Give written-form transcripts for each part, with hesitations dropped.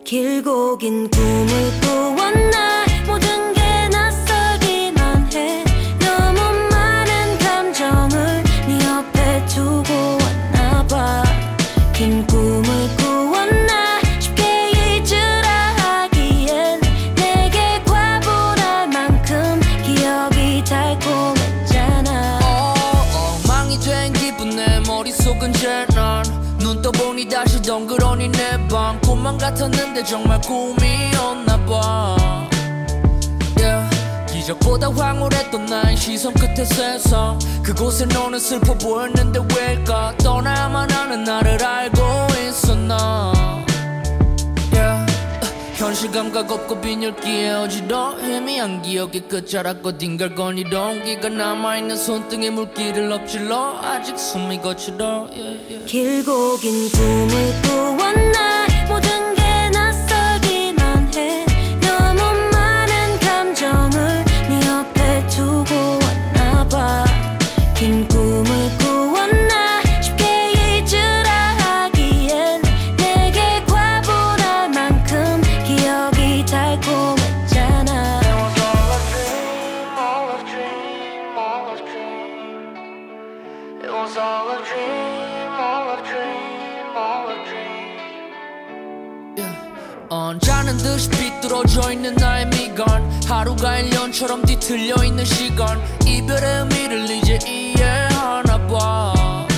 길고 긴 꿈을 꾸었나 모든 게 낯설기만 해 너무 많은 감정을 네 옆에 두고 왔나 봐 긴 꿈을 꾸었나 쉽게 잊으라 하기엔 내게 과분할 만큼 기억이 달콤했잖아 엉망이 된 기분 내 머릿속은 재난 눈 떠보니 다시 덩그러니 내 방 꿈만 같았는데 정말 꿈이었나봐 yeah. 기적보다 황홀했던 나의 시선 끝에 세상 그곳에 너는 슬퍼 보였는데 왜일까 떠나야만 하는 나를 알고 있었나 yeah. 현실 감각 없고 빈혈기에 어지러 희미한 기억의 끝자락과 딩갈거리던 기가 남아있는 손등에 물기를 엎질러 아직 숨이 거칠어 yeah, yeah. 길고 긴 꿈을 꾸었나 모든 게 낯설기만 해 너무 많은 감정을 네 옆에 두고 왔나 봐 긴 꿈을 꾸었나 쉽게 잊으라 하기엔 내게 과분할 만큼 기억이 달콤했잖아 It was all a dream, all a dream, all a dream. It was all a dream, all a dream, all a dream. Yeah. 언짢은 듯이 삐뚤어져 있는 나의 미간 하루가 1년처럼 뒤틀려 있는 시간 이별의 의미를 이제 이해하나 봐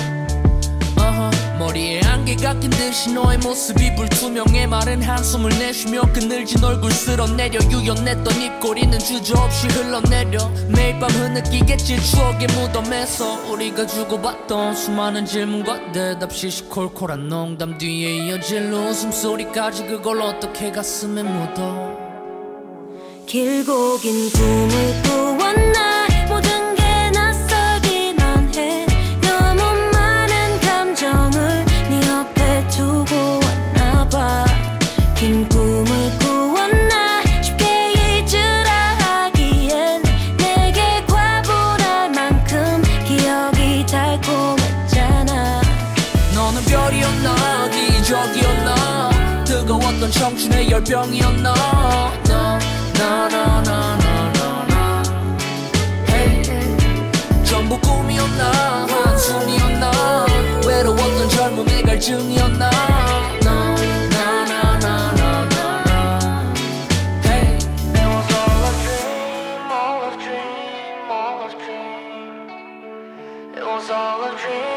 머리에 안개가 낀 듯이 너의 모습이 불투명해 마른 한숨을 내쉬며 그늘진 얼굴 쓸어내려 유연했던 입꼬리는 주저없이 흘러내려 매일 밤 흐느끼겠지 추억의 무덤에서 우리가 주고받던 수많은 질문과 대답 시시콜콜한 농담 뒤에 이어질 웃음소리까지 그걸 어떻게 가슴에 묻어 길고 긴 꿈을 꾸었나 모든 게 낯설기만 해 너무 많은 감정을 네 옆에 두고 왔나 봐 긴 꿈을 꾸었나 쉽게 잊으라 하기엔 내게 과분할 만큼 기억이 달콤했잖아 너는 별이었나 기적이었나 뜨거웠던 청춘의 열병이었나 나나나나나나 hey. 전부 꿈이었나 한숨이었나 외로웠던 젊음의 갈증이었나 나나나나나나 hey. It was all a dream, all a dream, all a dream. It was all a dream